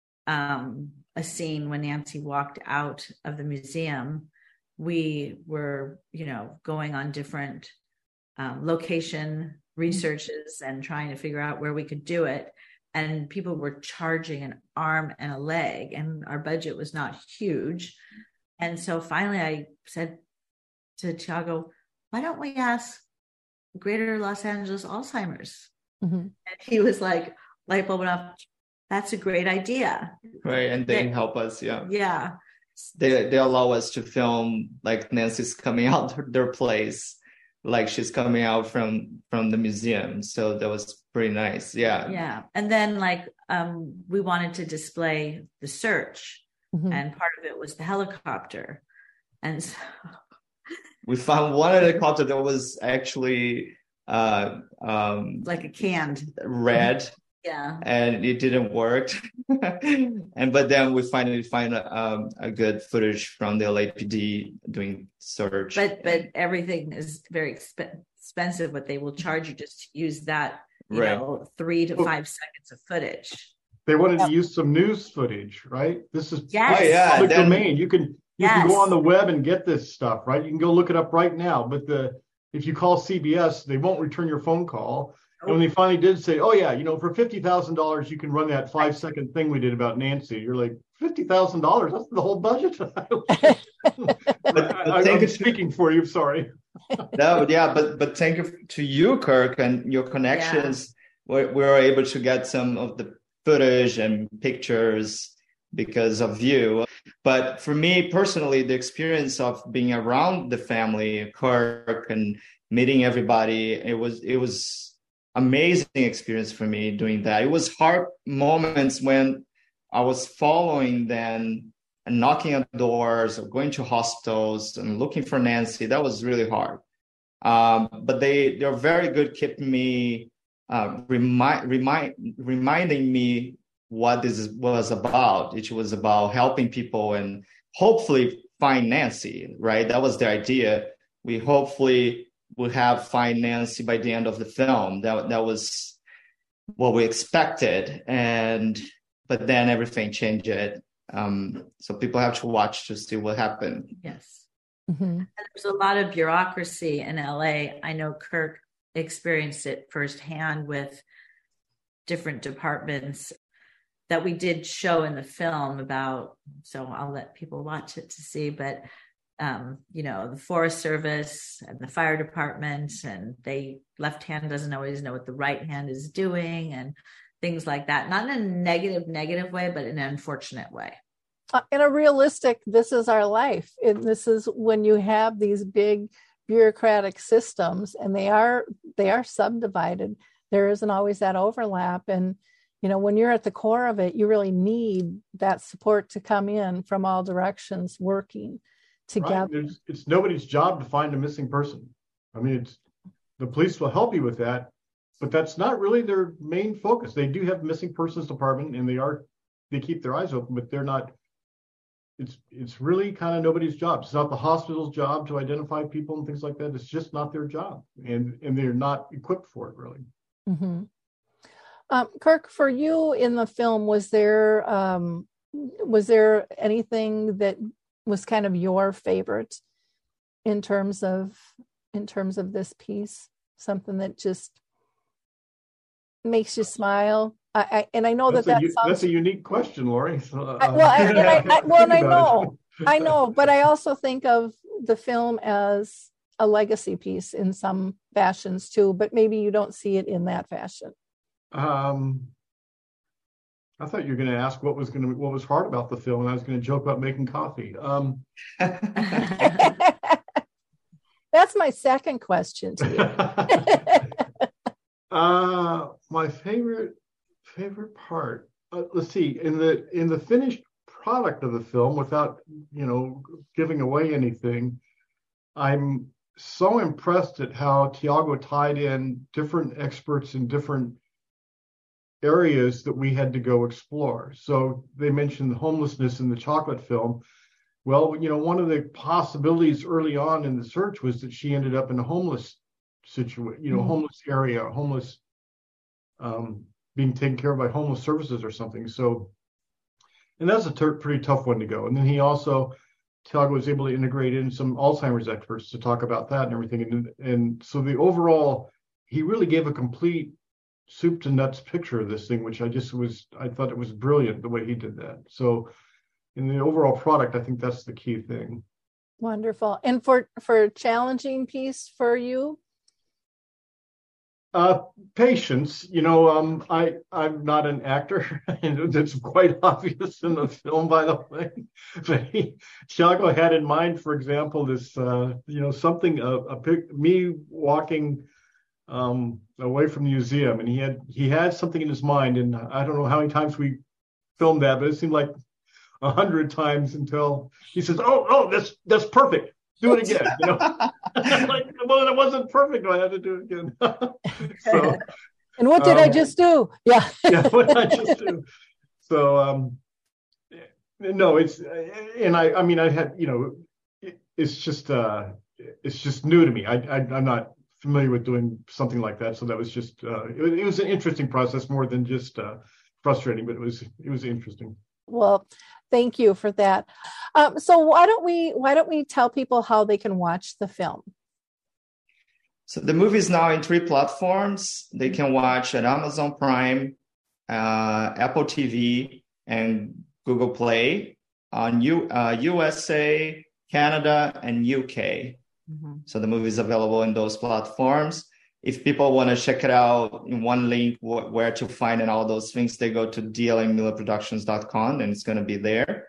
um, a scene when Nancy walked out of the museum, we were, you know, going on different um, location researches and trying to figure out where we could do it. and people were charging an arm and a leg, and our budget was not huge. And so finally I said to Tiago, why don't we ask Greater Los Angeles Alzheimer's? Mm-hmm. And he was like, light bulb went off. That's a great idea. Right. And they, they help us. Yeah. Yeah. They, they allow us to film like Nancy's coming out their place, like she's coming out from, from the museum. So that was pretty nice. Yeah. Yeah. And then like, um, we wanted to display the search, mm-hmm. and part of it was the helicopter. And so we found one helicopter that was actually uh, um, like a canned red. Yeah. And it didn't work. And but then we finally find a, um, a good footage from the L A P D doing search. But but everything is very exp- expensive, but they will charge you just to use that, you right. know, three to five seconds of footage. They wanted to use some news footage, right? This is yes. oh, yeah, public then, domain. You can you yes. can go on the web and get this stuff, right? You can go look it up right now. But the if you call C B S, they won't return your phone call. And when they finally did say, oh, yeah, you know, for fifty thousand dollars, you can run that five second thing we did about Nancy. You're like, fifty thousand dollars? That's the whole budget. but, but I, I'm speaking for you. Sorry. No, yeah, but but thank you to you, Kirk, and your connections. Yeah. We, we were able to get some of the footage and pictures because of you. But for me personally, the experience of being around the family, Kirk, and meeting everybody, it was it was. amazing experience for me doing that. It was hard moments when I was following them and knocking on doors or going to hospitals and looking for Nancy. That was really hard. Um, but they, they're very good keeping me, uh, remind, remind, reminding me what this was about. It was about helping people and hopefully find Nancy, right? That was the idea. We hopefully would have find Nancy by the end of the film. That that was what we expected, and but then everything changed. Um, so people have to watch to see what happened. Yes, mm-hmm. And there's a lot of bureaucracy in L A. I know Kirk experienced it firsthand with different departments that we did show in the film about. So I'll let people watch it to see, but. Um, you know, the Forest Service and the fire department, and they left hand doesn't always know what the right hand is doing and things like that. Not in a negative, negative way, but in an unfortunate way. Uh, in a realistic, this is our life. And this is when you have these big bureaucratic systems and they are, they are subdivided. There isn't always that overlap. And, you know, when you're at the core of it, you really need that support to come in from all directions working together. Right. It's, it's nobody's job to find a missing person. I mean, it's the police will help you with that, but that's not really their main focus. They do have a missing persons department, and they are they keep their eyes open, but they're not. It's it's really kind of nobody's job. It's not the hospital's job to identify people and things like that. It's just not their job, and and they're not equipped for it really. Mm-hmm. Um, Kirk, for you in the film, was there um, was there anything that was kind of your favorite in terms of in terms of this piece? Something that just makes you smile? I, I and I know that's that that a, sounds... that's a unique question, Lori. So, uh, I, well, I, and I, I, well, and I know, I know, but I also think of the film as a legacy piece in some fashions too. But maybe you don't see it in that fashion. Um. I thought you were going to ask what was going to what was hard about the film, and I was going to joke about making coffee. Um, That's my second question to you. uh, my favorite favorite part. Uh, let's see in the in the finished product of the film, without you know giving away anything, I'm so impressed at how Tiago tied in different experts in different areas that we had to go explore. So they mentioned homelessness in the chocolate film. Well, you know, one of the possibilities early on in the search was that she ended up in a homeless situation, you know, mm-hmm. homeless area, homeless, um, being taken care of by homeless services or something. So, and that's a ter- pretty tough one to go. And then he also, Tiago was able to integrate in some Alzheimer's experts to talk about that and everything. And, and so the overall, he really gave a complete soup to nuts picture of this thing, which I just was, I thought it was brilliant the way he did that. So in the overall product, I think that's the key thing. Wonderful. And for, for a challenging piece for you? Uh, patience, you know, um, I, I'm not an actor, and it's quite obvious in the film, by the way. But he, Thiago had in mind, for example, this, uh, you know, something, a, a pic, me walking um, away from the museum, and he had he had something in his mind, and I don't know how many times we filmed that, but it seemed like a hundred times until he says, "Oh, oh, that's that's perfect. Do it again." You know, like, well, it wasn't perfect. I had to do it again. So, and what did um, I just do? Yeah. yeah, what did I just do? So, um, no, it's, and I, I mean, I had, you know, it, it's just, uh, it's just new to me. I, I, I'm not familiar with doing something like that. So that was just, uh, it, it was an interesting process more than just uh, frustrating, but it was, it was interesting. Well, thank you for that. Um, so why don't we why don't we tell people how they can watch the film? So the movie is now in three platforms. They can watch at Amazon Prime, uh, Apple T V, and Google Play on U, uh, U S A, Canada, and U K. Mm-hmm. So the movie is available in those platforms. If people want to check it out in one link, wh- where to find and all those things, they go to d l n miller productions dot com, and it's going to be there.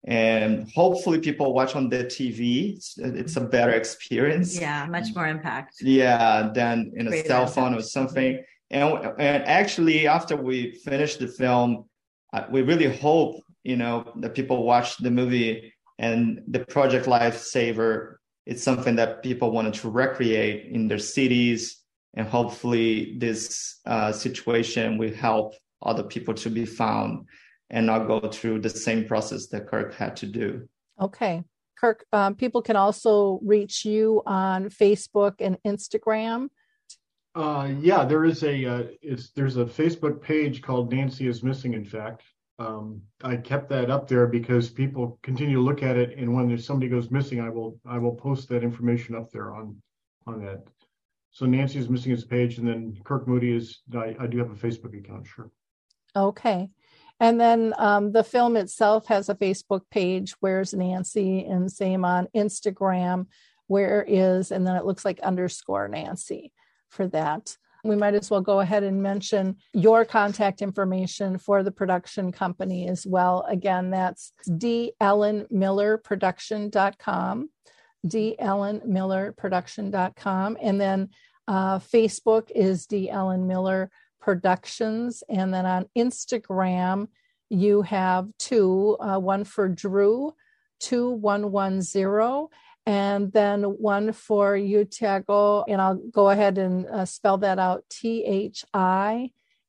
And hopefully people watch on the T V. It's, it's a better experience. Yeah, much more impact. Yeah, than in a Great cell impact. phone or something. And, and actually, after we finish the film, uh, we really hope, you know, that people watch the movie and the Project Lifesaver. It's something that people wanted to recreate in their cities. And hopefully this uh, situation will help other people to be found and not go through the same process that Kirk had to do. Okay. Kirk, um, people can also reach you on Facebook and Instagram. Uh, yeah, there is a, uh, it's, there's a Facebook page called Nancy is Missing, in fact. Um, I kept that up there because people continue to look at it, and when there's somebody goes missing, I will I will post that information up there on on that. So Nancy is Missing his page, and then Kirk Moody is, I, I do have a Facebook account, sure. Okay. And then um, the film itself has a Facebook page, Where's Nancy? And same on Instagram, Where Is, and then it looks like underscore Nancy for that. We might as well go ahead and mention your contact information for the production company as well. Again, that's d ellen miller production dot com. d ellen miller production dot com, and then uh, Facebook is D. Ellen Miller Productions, and then on Instagram you have two, uh, one for Drew two one one zero, and then one for you, Thiago, and I'll go ahead and uh, spell that out: T H I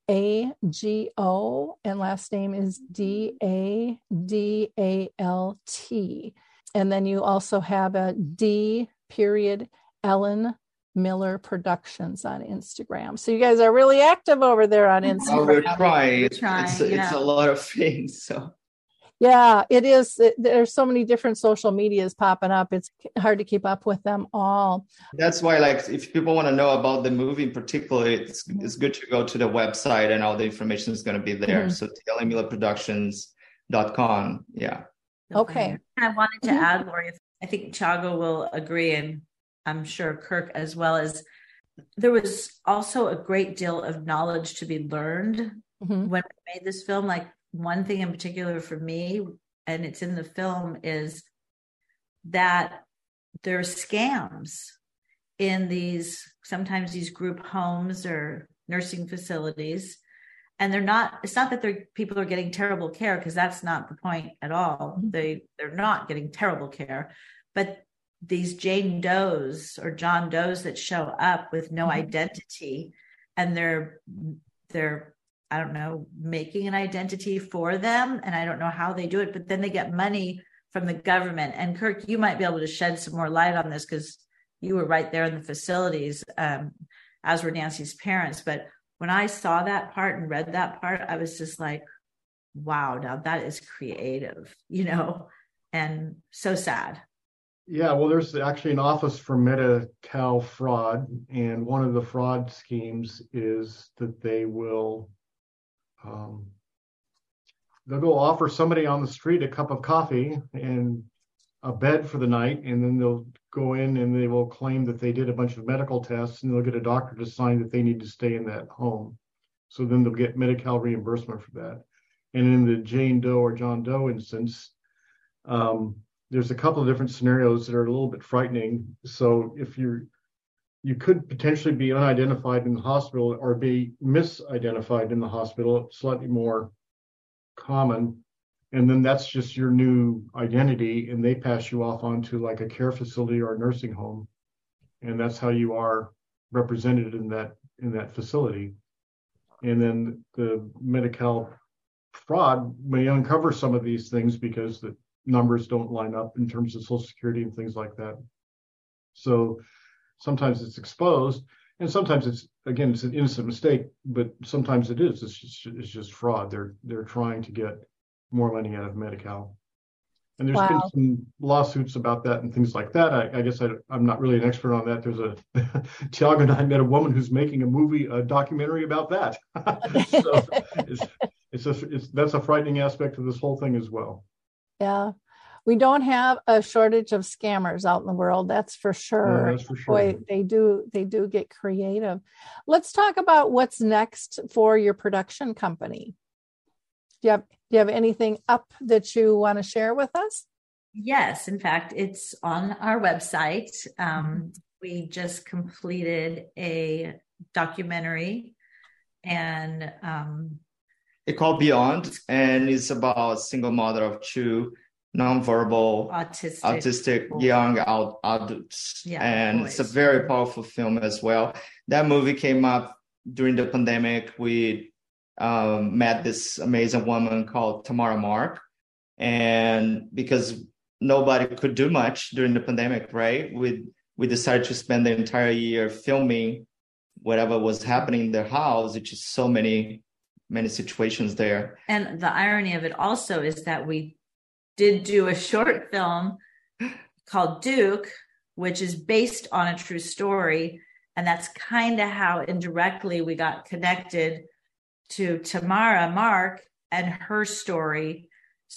A G O, and last name is D A D A L T. And then you also have a D period Ellen Miller Productions on Instagram. So you guys are really active over there on Instagram. Oh, we're trying. We're trying, it's, yeah. it's a lot of things. So yeah, it is. It, there's so many different social medias popping up. It's hard to keep up with them all. that's why, like, if people want to know about the movie in particular, it's mm-hmm. it's good to go to the website, and all the information is going to be there. Mm-hmm. So d l n miller productions dot com. Yeah. Okay. I wanted to Mm-hmm. add, Lori, I think Thiago will agree, and I'm sure Kirk as well, as there was also a great deal of knowledge to be learned mm-hmm. when we made this film. Like, one thing in particular for me, and it's in the film, is that there are scams in these, sometimes these group homes or nursing facilities. And they're not, it's not that they're, people are getting terrible care, because that's not the point at all. Mm-hmm. They, they're not getting terrible care, but these Jane Does or John Does that show up with no mm-hmm. identity, and they're, they're, I don't know, making an identity for them. And I don't know how they do it, but then they get money from the government. And Kirk, you might be able to shed some more light on this, because you were right there in the facilities, um, as were Nancy's parents. But when I saw that part and read that part, I was just like, wow, now that is creative, you know, and so sad. Yeah, well, there's actually an office for Medi-Cal fraud, and one of the fraud schemes is that they will um, they'll go offer somebody on the street a cup of coffee and a bed for the night, and then they'll go in and they will claim that they did a bunch of medical tests, and they'll get a doctor to sign that they need to stay in that home. So then they'll get Medi-Cal reimbursement for that. And in the Jane Doe or John Doe instance, um, there's a couple of different scenarios that are a little bit frightening. So if you're, you could potentially be unidentified in the hospital or be misidentified in the hospital, slightly more common. And then that's just your new identity, and they pass you off onto like a care facility or a nursing home. And that's how you are represented in that in that facility. And then the Medi-Cal fraud may uncover some of these things because the numbers don't line up in terms of Social Security and things like that. So sometimes it's exposed, and sometimes it's, again, it's an innocent mistake, but sometimes it is. It's just, it's just fraud. They're they're trying to get more money out of Medi-Cal. And there's wow. been some lawsuits about that and things like that. I, I guess I, I'm not really an expert on that. There's a, Tiago and I met a woman who's making a movie, a documentary about that. So it's, it's a, it's, that's a frightening aspect of this whole thing as well. Yeah. We don't have a shortage of scammers out in the world. That's for sure. Yeah, that's for sure. Boy, they do, they do get creative. Let's talk about what's next for your production company. Do you have, do you have anything up that you want to share with us? Yes. In fact, it's on our website. Um, we just completed a documentary, and um, it's called Beyond, and it's about a single mother of two nonverbal autistic, autistic young adults. Yeah, and boys. It's a very powerful film as well. That movie came up during the pandemic. We um, met this amazing woman called Tamara Mark, and because nobody could do much during the pandemic, right? We we decided to spend the entire year filming whatever was happening in their house. It's just so many many situations there. And the irony of it also is that we did do a short film called Duke, which is based on a true story. And that's kind of how indirectly we got connected to Tamara Mark and her story.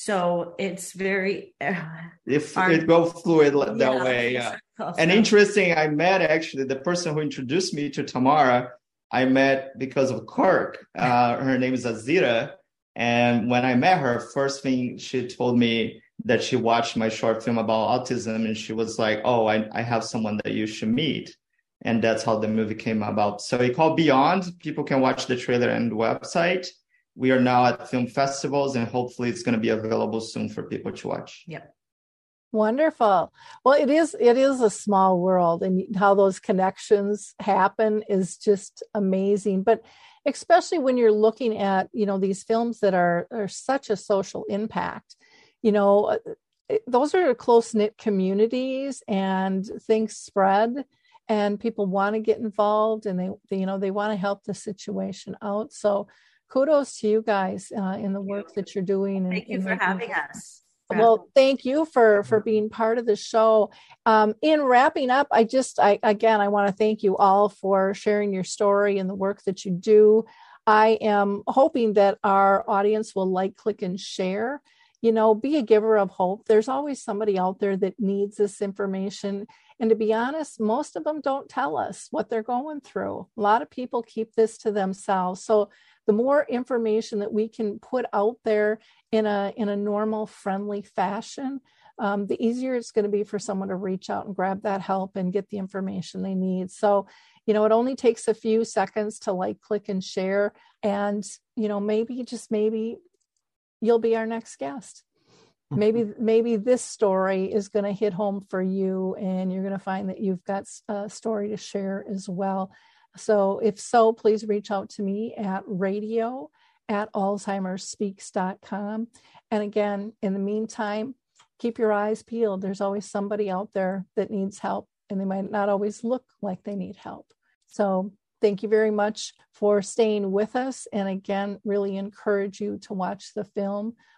So it's very... Uh, if our, it goes fluid that yeah, way, yeah. So. And interesting, I met actually the person who introduced me to Tamara, I met because of Kirk. Uh, her name is Azira. And when I met her, first thing she told me that she watched my short film about autism, and she was like, oh, I, I have someone that you should meet. And that's how the movie came about. So it's called Beyond. People can watch the trailer and the website. We are now at film festivals, and hopefully it's going to be available soon for people to watch. Yep. Wonderful. Well, it is, it is a small world, and how those connections happen is just amazing. But especially when you're looking at, you know, these films that are, are such a social impact, you know, those are close-knit communities, and things spread, and people want to get involved, and they, they you know, they want to help the situation out. So kudos to you guys uh, in the work that you're doing. Thank and, you and for making, having us. Well, thank you for, for being part of the show. Um, in wrapping up, I just, I, again, I want to thank you all for sharing your story and the work that you do. I am hoping that our audience will like, click, and share. You know, be a giver of hope. There's always somebody out there that needs this information. And to be honest, most of them don't tell us what they're going through. A lot of people keep this to themselves. So the more information that we can put out there in a in a normal, friendly fashion, um, the easier it's going to be for someone to reach out and grab that help and get the information they need. So, you know, it only takes a few seconds to like, click, and share. And, you know, maybe, just maybe, you'll be our next guest. Maybe, maybe this story is going to hit home for you, and you're going to find that you've got a story to share as well. So if so, please reach out to me at radio at alzheimer speaks dot com. And again, in the meantime, keep your eyes peeled. There's always somebody out there that needs help, and they might not always look like they need help. So thank you very much for staying with us. And again, really encourage you to watch the film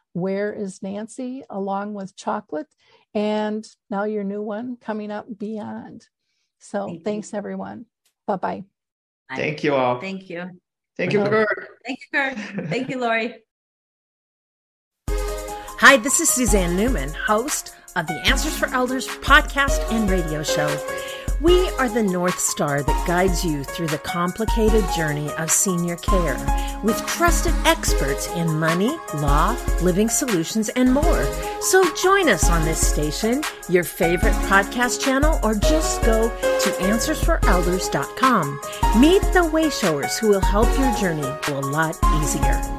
Where is Nancy, along with Chocolate, and now your new one coming up, Beyond. So Thank thanks, you. everyone. Bye-bye. Thank you all. Thank you. Thank you, Kirk. Thank you, Kirk. Thank you, Lori. Hi, this is Suzanne Newman, host of the Answers for Elders podcast and radio show. We are the North Star that guides you through the complicated journey of senior care with trusted experts in money, law, living solutions, and more. So join us on this station, your favorite podcast channel, or just go to answers for elders dot com. Meet the Wayshowers who will help your journey go a lot easier.